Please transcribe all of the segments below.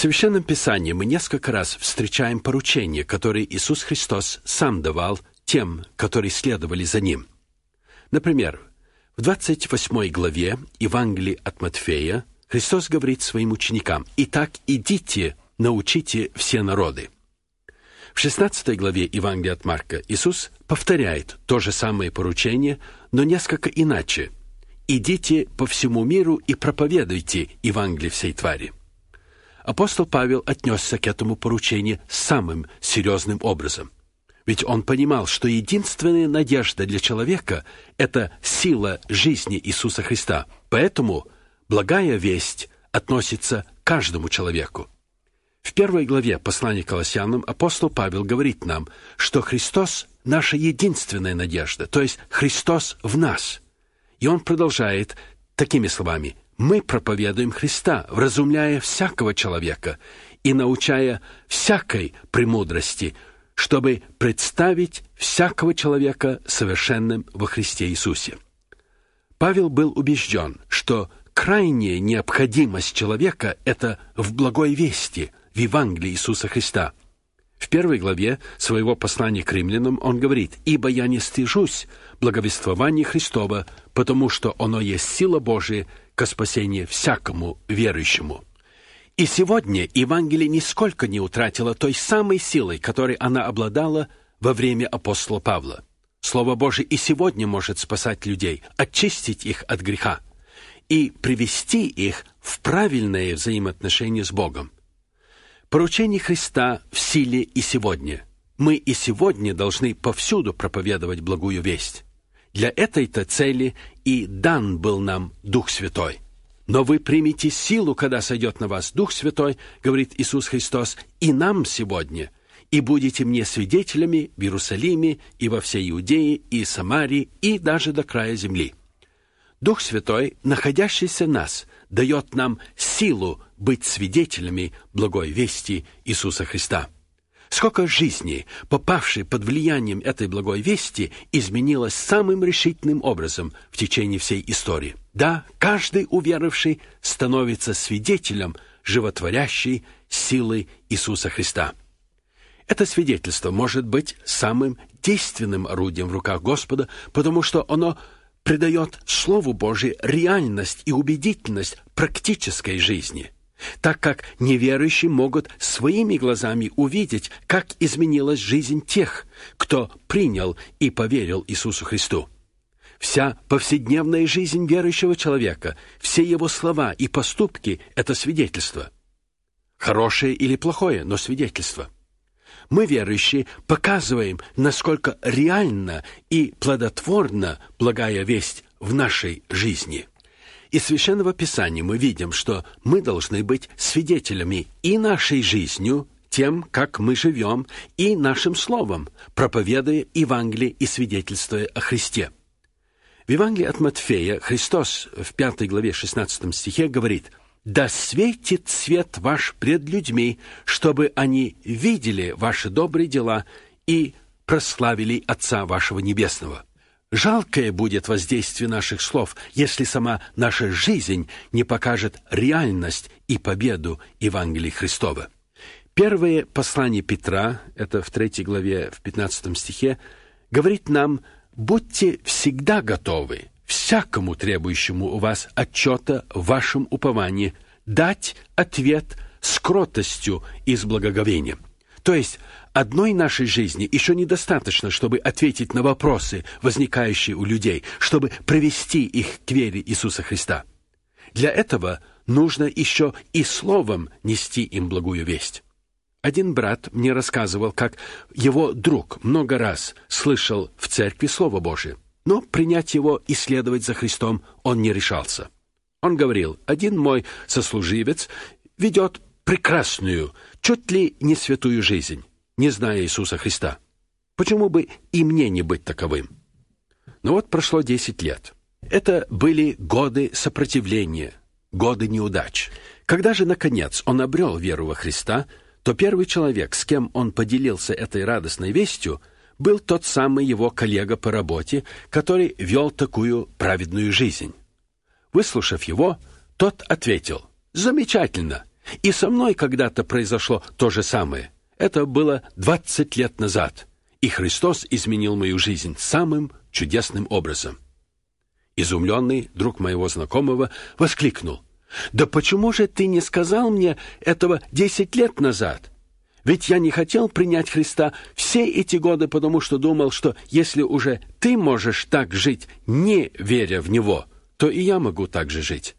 Священном Писании мы несколько раз встречаем поручения, которые Иисус Христос сам давал тем, которые следовали за Ним. Например, в 28 главе Евангелия от Матфея Христос говорит своим ученикам: «Итак, идите, научите все народы». В 16 главе Евангелия от Марка Иисус повторяет то же самое поручение, но несколько иначе: «Идите по всему миру и проповедуйте Евангелие всей твари». Апостол Павел отнесся к этому поручению самым серьезным образом. Ведь он понимал, что единственная надежда для человека – это сила жизни Иисуса Христа. Поэтому благая весть относится к каждому человеку. В 1 главе послания к Колоссянам апостол Павел говорит нам, что Христос – наша единственная надежда, то есть Христос в нас. И он продолжает такими словами: «Мы проповедуем Христа, вразумляя всякого человека и научая всякой премудрости, чтобы представить всякого человека совершенным во Христе Иисусе». Павел был убежден, что крайняя необходимость человека – это в благой вести, в Евангелии Иисуса Христа. В 1 главе своего послания к римлянам он говорит: «Ибо я не стыжусь благовествования Христова, потому что оно есть сила Божия ко спасению всякому верующему». И сегодня Евангелие нисколько не утратило той самой силой, которой она обладала во время апостола Павла. Слово Божие и сегодня может спасать людей, очистить их от греха и привести их в правильное взаимоотношение с Богом. Поручение Христа в силе и сегодня. Мы и сегодня должны повсюду проповедовать благую весть. Для этой-то цели и дан был нам Дух Святой. «Но вы примете силу, когда сойдет на вас Дух Святой, — говорит Иисус Христос, — и нам сегодня, и будете мне свидетелями в Иерусалиме и во всей Иудее и Самарии и даже до края земли». Дух Святой, находящийся в нас, дает нам силу быть свидетелями благой вести Иисуса Христа. Сколько жизней, попавшей под влиянием этой благой вести, изменилось самым решительным образом в течение всей истории. Да, каждый уверовавший становится свидетелем животворящей силы Иисуса Христа. Это свидетельство может быть самым действенным орудием в руках Господа, потому что оно придает Слову Божию реальность и убедительность практической жизни, так как неверующие могут своими глазами увидеть, как изменилась жизнь тех, кто принял и поверил Иисусу Христу. Вся повседневная жизнь верующего человека, все его слова и поступки – это свидетельство. Хорошее или плохое, но свидетельство. Мы, верующие, показываем, насколько реальна и плодотворна благая весть в нашей жизни. Из Священного Писания мы видим, что мы должны быть свидетелями и нашей жизнью, тем, как мы живем, и нашим словом, проповедуя Евангелие и свидетельствуя о Христе. В Евангелии от Матфея Христос в 5 главе 16 стихе говорит: «Да светит свет ваш пред людьми, чтобы они видели ваши добрые дела и прославили Отца вашего Небесного». Жалкое будет воздействие наших слов, если сама наша жизнь не покажет реальность и победу Евангелия Христова. Первое послание Петра, это в 3 главе, в 15 стихе, говорит нам: «Будьте всегда готовы всякому требующему у вас отчета в вашем уповании дать ответ с кротостью и с благоговением». То есть одной нашей жизни еще недостаточно, чтобы ответить на вопросы, возникающие у людей, чтобы привести их к вере Иисуса Христа. Для этого нужно еще и словом нести им благую весть. Один брат мне рассказывал, как его друг много раз слышал в церкви Слово Божие, но принять его и следовать за Христом он не решался. Он говорил: «Один мой сослуживец ведет прекрасную, чуть ли не святую жизнь, не зная Иисуса Христа. Почему бы и мне не быть таковым?» Но вот прошло 10 лет. Это были годы сопротивления, годы неудач. Когда же, наконец, он обрел веру во Христа, то первый человек, с кем он поделился этой радостной вестью, был тот самый его коллега по работе, который вел такую праведную жизнь. Выслушав его, тот ответил: «Замечательно! И со мной когда-то произошло то же самое. Это было 20 лет назад, и Христос изменил мою жизнь самым чудесным образом. Изумленный друг моего знакомого воскликнул: «Да почему же ты не сказал мне этого 10 лет назад? Ведь я не хотел принять Христа все эти годы, потому что думал, что если уже ты можешь так жить, не веря в Него, то и я могу так же жить».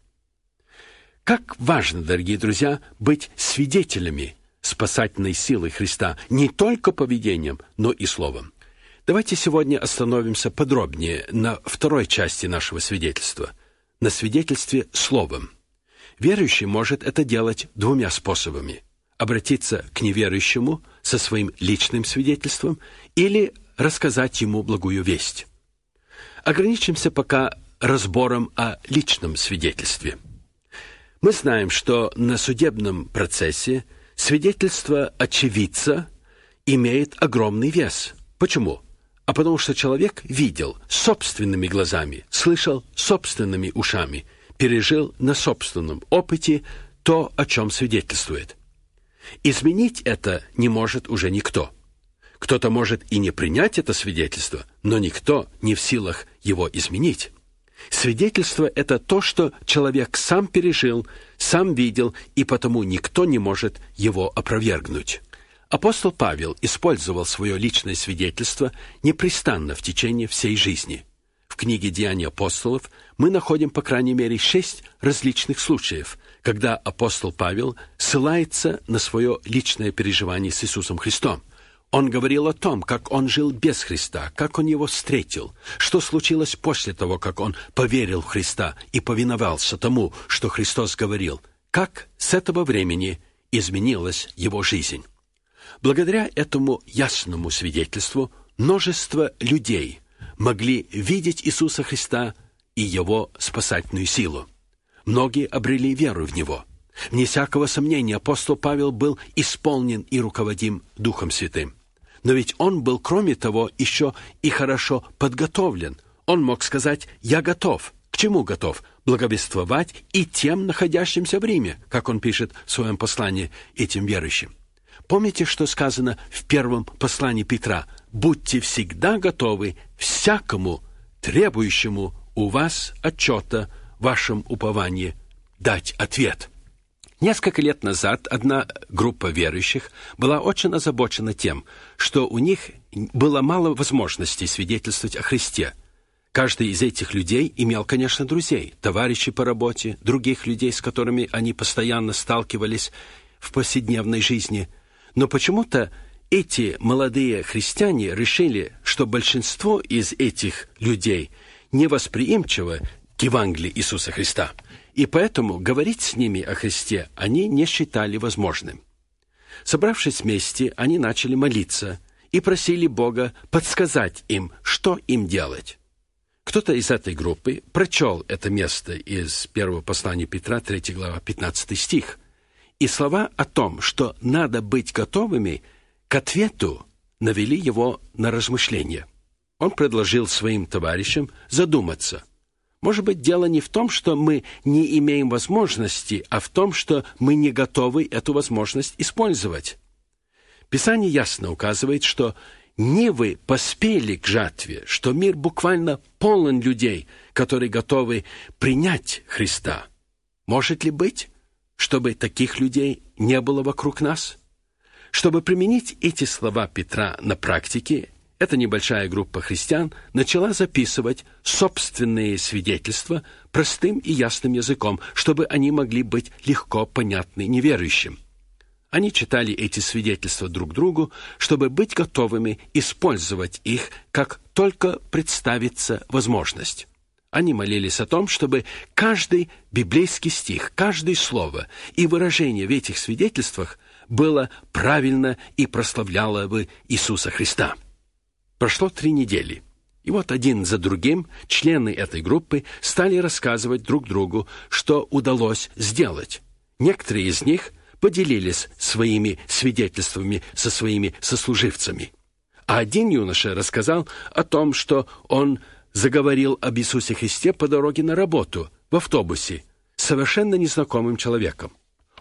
Как важно, дорогие друзья, быть свидетелями спасательной силы Христа не только поведением, но и словом. Давайте сегодня остановимся подробнее на второй части нашего свидетельства, на свидетельстве словом. Верующий может это делать двумя способами: обратиться к неверующему со своим личным свидетельством или рассказать ему благую весть. Ограничимся пока разбором о личном свидетельстве. Мы знаем, что на судебном процессе свидетельство очевидца имеет огромный вес. Почему? А потому что человек видел собственными глазами, слышал собственными ушами, пережил на собственном опыте то, о чем свидетельствует. Изменить это не может уже никто. Кто-то может и не принять это свидетельство, но никто не в силах его изменить. Свидетельство — это то, что человек сам пережил, сам видел, и потому никто не может его опровергнуть. Апостол Павел использовал свое личное свидетельство непрестанно в течение всей жизни. В книге «Деяния апостолов» мы находим, по крайней мере, 6 различных случаев, когда апостол Павел ссылается на свое личное переживание с Иисусом Христом. Он говорил о том, как он жил без Христа, как он его встретил, что случилось после того, как он поверил в Христа и повиновался тому, что Христос говорил, как с этого времени изменилась его жизнь. Благодаря этому ясному свидетельству множество людей могли видеть Иисуса Христа и Его спасательную силу. Многие обрели веру в Него. Вне всякого сомнения, апостол Павел был исполнен и руководим Духом Святым. Но ведь он был, кроме того, еще и хорошо подготовлен. Он мог сказать: «Я готов». К чему готов? Благовествовать и тем, находящимся в Риме, как он пишет в своем послании этим верующим. Помните, что сказано в первом послании Петра? «Будьте всегда готовы всякому требующему у вас отчета в вашем уповании дать ответ». Несколько лет назад одна группа верующих была очень озабочена тем, что у них было мало возможностей свидетельствовать о Христе. Каждый из этих людей имел, конечно, друзей, товарищей по работе, других людей, с которыми они постоянно сталкивались в повседневной жизни. Но почему-то эти молодые христиане решили, что большинство из этих людей невосприимчиво к Евангелию Иисуса Христа, и поэтому говорить с ними о Христе они не считали возможным. Собравшись вместе, они начали молиться и просили Бога подсказать им, что им делать. Кто-то из этой группы прочел это место из первого послания Петра, 3 глава, 15 стих. И слова о том, что надо быть готовыми к ответу, навели его на размышление. Он предложил своим товарищам задуматься. Может быть, дело не в том, что мы не имеем возможности, а в том, что мы не готовы эту возможность использовать. Писание ясно указывает, что Нивы поспели к жатве, что мир буквально полон людей, которые готовы принять Христа. Может ли быть, чтобы таких людей не было вокруг нас? Чтобы применить эти слова Петра на практике, эта небольшая группа христиан начала записывать собственные свидетельства простым и ясным языком, чтобы они могли быть легко понятны неверующим. Они читали эти свидетельства друг другу, чтобы быть готовыми использовать их, как только представится возможность. Они молились о том, чтобы каждый библейский стих, каждое слово и выражение в этих свидетельствах было правильно и прославляло бы Иисуса Христа. Прошло 3 недели, и вот один за другим члены этой группы стали рассказывать друг другу, что удалось сделать. Некоторые из них поделились своими свидетельствами со своими сослуживцами. А один юноша рассказал о том, что он заговорил об Иисусе Христе по дороге на работу, в автобусе, с совершенно незнакомым человеком.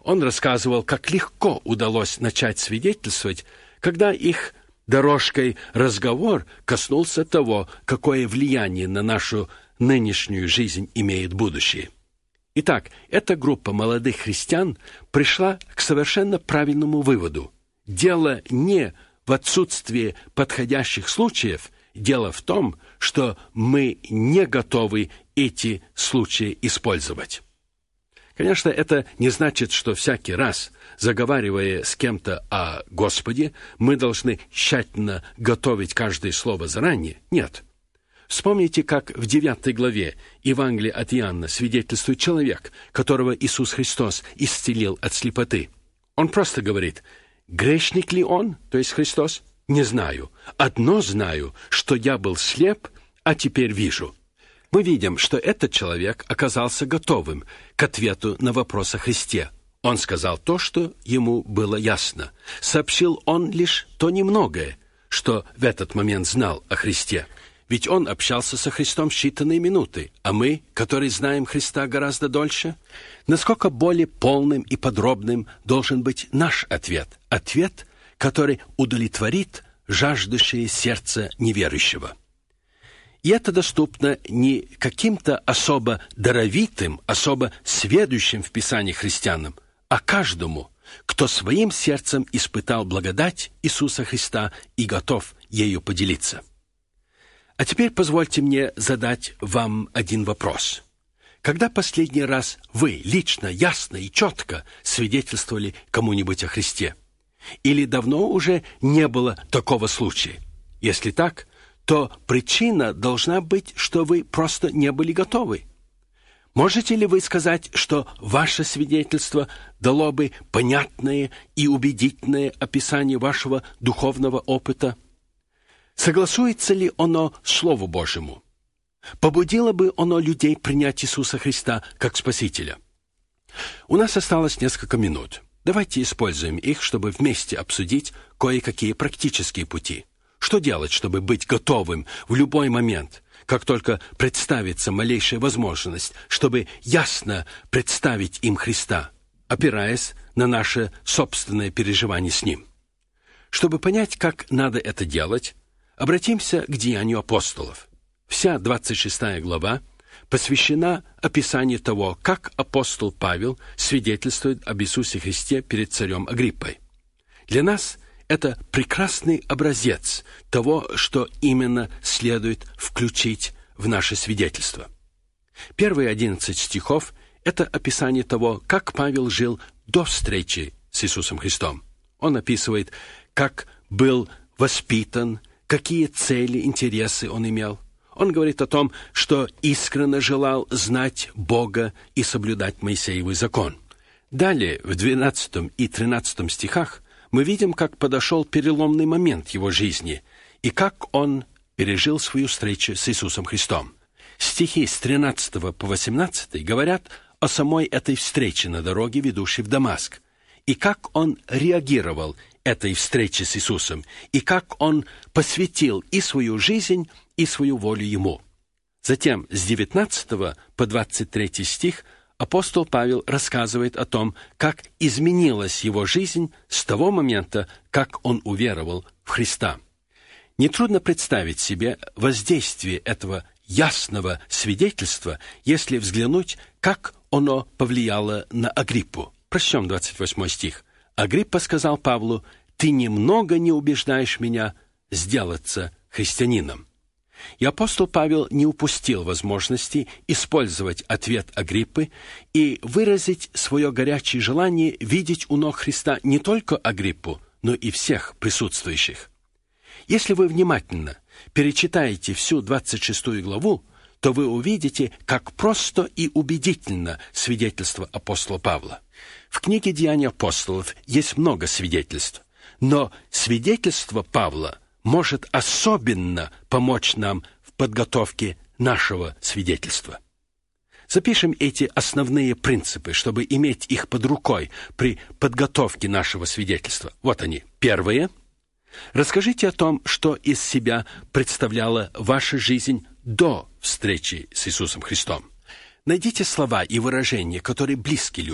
Он рассказывал, как легко удалось начать свидетельствовать, когда их дорожкой разговор коснулся того, какое влияние на нашу нынешнюю жизнь имеет будущее. Итак, эта группа молодых христиан пришла к совершенно правильному выводу. Дело не в отсутствии подходящих случаев, дело в том, что мы не готовы эти случаи использовать. Конечно, это не значит, что всякий раз, заговаривая с кем-то о Господе, мы должны тщательно готовить каждое слово заранее. Нет. Вспомните, как в 9 главе Евангелия от Иоанна свидетельствует человек, которого Иисус Христос исцелил от слепоты. Он просто говорит: «Грешник ли он, то есть Христос? Не знаю. Одно знаю, что я был слеп, а теперь вижу». Мы видим, что этот человек оказался готовым к ответу на вопрос о Христе. Он сказал то, что ему было ясно. Сообщил он лишь то немногое, что в этот момент знал о Христе. Ведь он общался со Христом считанные минуты, а мы, которые знаем Христа гораздо дольше, насколько более полным и подробным должен быть наш ответ. Ответ, который удовлетворит жаждущее сердце неверующего. И это доступно не каким-то особо даровитым, особо сведущим в Писании христианам, а каждому, кто своим сердцем испытал благодать Иисуса Христа и готов ею поделиться. А теперь позвольте мне задать вам один вопрос. Когда последний раз вы лично, ясно и четко свидетельствовали кому-нибудь о Христе? Или давно уже не было такого случая? Если так, то причина должна быть, что вы просто не были готовы. Можете ли вы сказать, что ваше свидетельство дало бы понятное и убедительное описание вашего духовного опыта? Согласуется ли оно Слову Божьему? Побудило бы оно людей принять Иисуса Христа как Спасителя? У нас осталось несколько минут. Давайте используем их, чтобы вместе обсудить кое-какие практические пути. Что делать, чтобы быть готовым в любой момент, как только представится малейшая возможность, чтобы ясно представить им Христа, опираясь на наше собственное переживание с Ним? Чтобы понять, как надо это делать, обратимся к Деянию апостолов. Вся 26 глава посвящена описанию того, как апостол Павел свидетельствует об Иисусе Христе перед царем Агриппой. Для нас это прекрасный образец того, что именно следует включить в наше свидетельство. Первые 11 стихов – это описание того, как Павел жил до встречи с Иисусом Христом. Он описывает, как был воспитан, какие цели, интересы он имел. Он говорит о том, что искренне желал знать Бога и соблюдать Моисеевый закон. Далее, в 12 и 13 стихах, мы видим, как подошел переломный момент его жизни и как он пережил свою встречу с Иисусом Христом. Стихи с 13 по 18 говорят о самой этой встрече на дороге, ведущей в Дамаск, и как он реагировал этой встрече с Иисусом, и как он посвятил и свою жизнь, и свою волю Ему. Затем с 19 по 23 стих апостол Павел рассказывает о том, как изменилась его жизнь с того момента, как он уверовал в Христа. Нетрудно представить себе воздействие этого ясного свидетельства, если взглянуть, как оно повлияло на Агриппу. Прочтем 28 стих. Агриппа сказал Павлу: «Ты немного не убеждаешь меня сделаться христианином». И апостол Павел не упустил возможности использовать ответ Агриппы и выразить свое горячее желание видеть у ног Христа не только Агриппу, но и всех присутствующих. Если вы внимательно перечитаете всю 26 главу, то вы увидите, как просто и убедительно свидетельство апостола Павла. В книге «Деяния апостолов» есть много свидетельств, но свидетельство Павла может особенно помочь нам в подготовке нашего свидетельства. Запишем эти основные принципы, чтобы иметь их под рукой при подготовке нашего свидетельства. Вот они. Первое. Расскажите о том, что из себя представляла ваша жизнь до встречи с Иисусом Христом. Найдите слова и выражения, которые близки людям.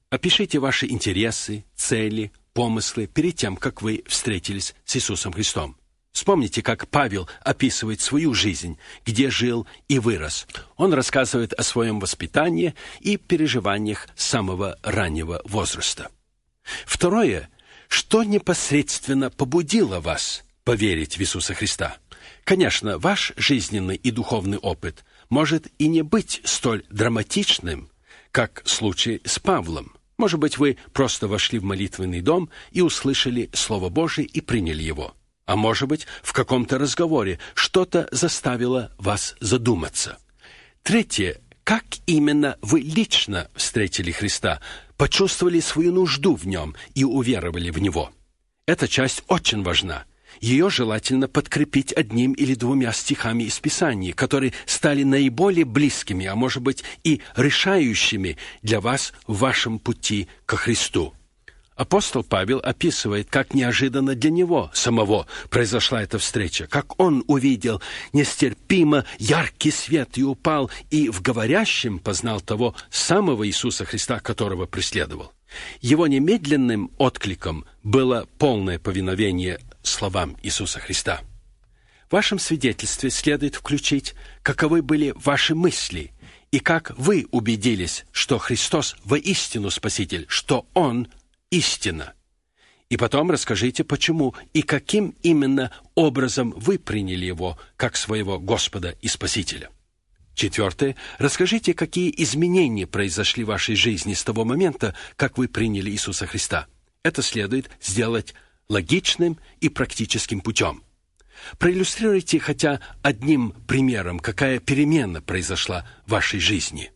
Опишите ваши интересы, цели, помыслы перед тем, как вы встретились с Иисусом Христом. Вспомните, как Павел описывает свою жизнь, где жил и вырос. Он рассказывает о своем воспитании и переживаниях с самого раннего возраста. Второе. Что непосредственно побудило вас поверить в Иисуса Христа? Конечно, ваш жизненный и духовный опыт может и не быть столь драматичным, как случай с Павлом. Может быть, вы просто вошли в молитвенный дом и услышали Слово Божие и приняли его. А может быть, в каком-то разговоре что-то заставило вас задуматься. Третье. Как именно вы лично встретили Христа, почувствовали свою нужду в Нем и уверовали в Него? Эта часть очень важна. Ее желательно подкрепить одним или двумя стихами из Писания, которые стали наиболее близкими, а может быть и решающими для вас в вашем пути ко Христу. Апостол Павел описывает, как неожиданно для него самого произошла эта встреча, как он увидел нестерпимо яркий свет и упал, и в говорящем познал того самого Иисуса Христа, которого преследовал. Его немедленным откликом было полное повиновение словам Иисуса Христа. В вашем свидетельстве следует включить, каковы были ваши мысли и как вы убедились, что Христос воистину Спаситель, что Он истина. И потом расскажите, почему и каким именно образом вы приняли Его как своего Господа и Спасителя. Четвертое. Расскажите, какие изменения произошли в вашей жизни с того момента, как вы приняли Иисуса Христа. Это следует сделать логичным и практическим путем. Проиллюстрируйте хотя одним примером, какая перемена произошла в вашей жизни.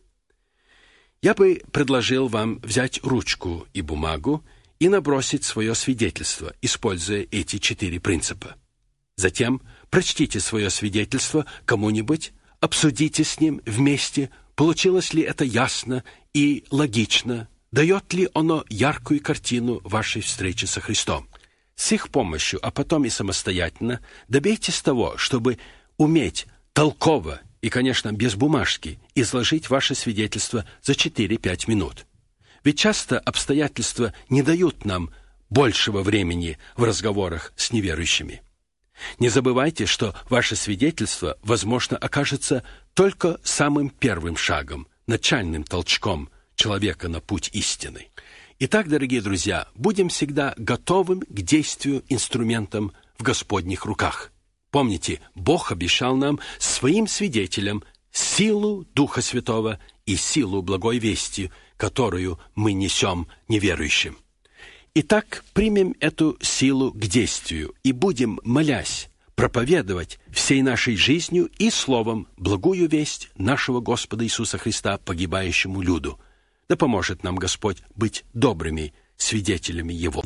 Я бы предложил вам взять ручку и бумагу и набросить свое свидетельство, используя эти 4 принципа. Затем прочтите свое свидетельство кому-нибудь, обсудите с ним вместе, получилось ли это ясно и логично, дает ли оно яркую картину вашей встречи со Христом. С их помощью, а потом и самостоятельно, добейтесь того, чтобы уметь толково и, конечно, без бумажки, изложить ваше свидетельство за 4-5 минут. Ведь часто обстоятельства не дают нам большего времени в разговорах с неверующими. Не забывайте, что ваше свидетельство, возможно, окажется только самым первым шагом, начальным толчком человека на путь истины. Итак, дорогие друзья, будем всегда готовым к действию инструментом в Господних руках. Помните, Бог обещал нам своим свидетелям силу Духа Святого и силу благой вести, которую мы несем неверующим. Итак, примем эту силу к действию и будем, молясь, проповедовать всей нашей жизнью и словом благую весть нашего Господа Иисуса Христа погибающему люду. Да поможет нам Господь быть добрыми свидетелями Его.